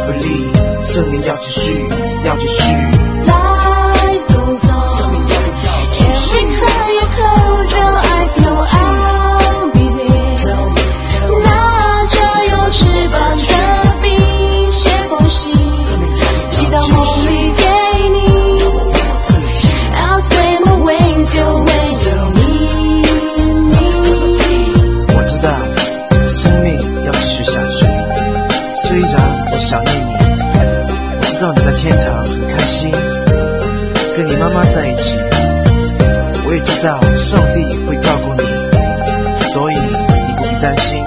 不离，生命要继续，要继续。 Life goes on. Every time you close your eyes, know I'll be there. 拿着有翅膀的冰雪缝隙，寄到梦里给你。I'll spread my wings your way to me. 我知道生命要继续下去，虽然我想念你，我知道你在天堂很开心，跟你妈妈在一起。我也知道上帝会照顾你，所以你不必担心。